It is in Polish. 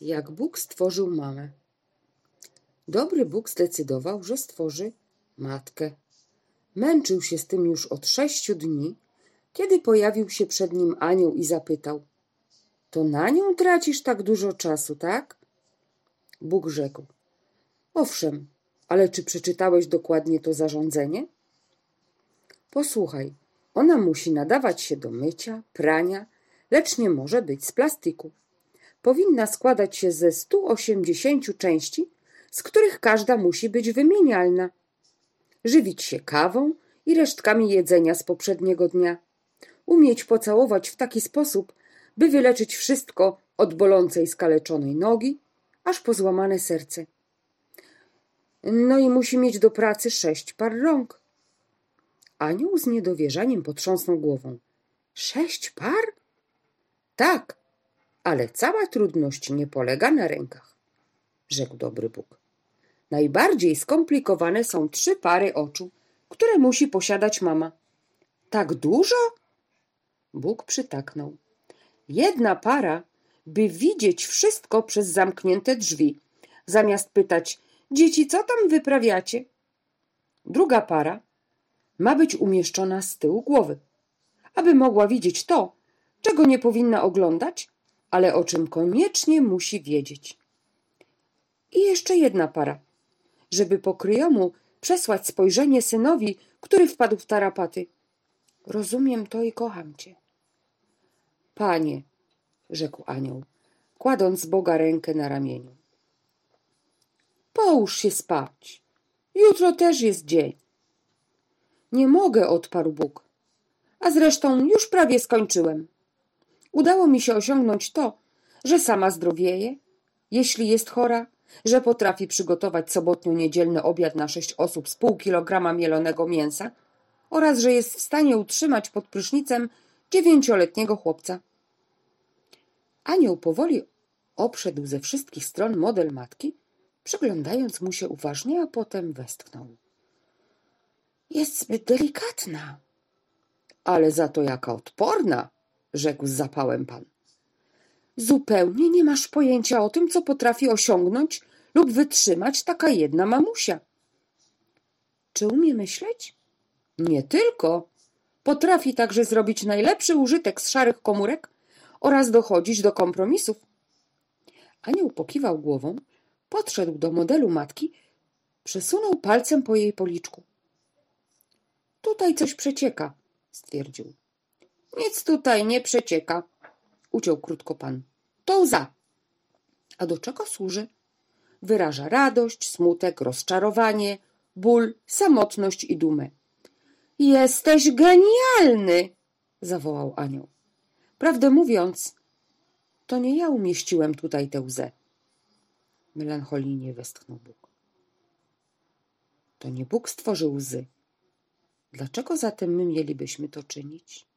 Jak Bóg stworzył mamę. Dobry Bóg zdecydował, że stworzy matkę. Męczył się z tym już od 6 dni, kiedy pojawił się przed nim anioł i zapytał: to na nią tracisz tak dużo czasu, tak? Bóg rzekł: owszem, ale czy przeczytałeś dokładnie to zarządzenie? Posłuchaj, ona musi nadawać się do mycia, prania, lecz nie może być z plastiku. Powinna składać się ze 180 części, z których każda musi być wymienialna. Żywić się kawą i resztkami jedzenia z poprzedniego dnia. Umieć pocałować w taki sposób, by wyleczyć wszystko od bolącej skaleczonej nogi, aż po złamane serce. No i musi mieć do pracy 6 par rąk. Anioł z niedowierzaniem potrząsnął głową. 6 par? Tak, ale cała trudność nie polega na rękach, rzekł dobry Bóg. Najbardziej skomplikowane są 3 pary oczu, które musi posiadać mama. Tak dużo? Bóg przytaknął. 1 para, by widzieć wszystko przez zamknięte drzwi, zamiast pytać: dzieci, co tam wyprawiacie? 2 para ma być umieszczona z tyłu głowy, aby mogła widzieć to, czego nie powinna oglądać, ale o czym koniecznie musi wiedzieć. I jeszcze 1 para, żeby po kryjomu przesłać spojrzenie synowi, który wpadł w tarapaty. Rozumiem to i kocham cię. Panie, rzekł anioł, kładąc Boga rękę na ramieniu. Połóż się spać. Jutro też jest dzień. Nie mogę, odparł Bóg. A zresztą już prawie skończyłem. Udało mi się osiągnąć to, że sama zdrowieje, jeśli jest chora, że potrafi przygotować sobotnio-niedzielny obiad na 6 osób z pół kilograma mielonego mięsa oraz że jest w stanie utrzymać pod prysznicem 9-letniego chłopca. Anioł powoli obszedł ze wszystkich stron model matki, przyglądając mu się uważnie, a potem westchnął. Jest zbyt delikatna. Ale za to jaka odporna, rzekł z zapałem pan. Zupełnie nie masz pojęcia o tym, co potrafi osiągnąć lub wytrzymać taka jedna mamusia. Czy umie myśleć? Nie tylko. Potrafi także zrobić najlepszy użytek z szarych komórek oraz dochodzić do kompromisów. Anioł pokiwał głową, podszedł do modelu matki, przesunął palcem po jej policzku. Tutaj coś przecieka, stwierdził. Nic tutaj nie przecieka, uciął krótko pan. To łza. A do czego służy? Wyraża radość, smutek, rozczarowanie, ból, samotność i dumę. Jesteś genialny, zawołał anioł. Prawdę mówiąc, to nie ja umieściłem tutaj tę łzę. Melancholijnie westchnął Bóg. To nie Bóg stworzył łzy. Dlaczego zatem my mielibyśmy to czynić?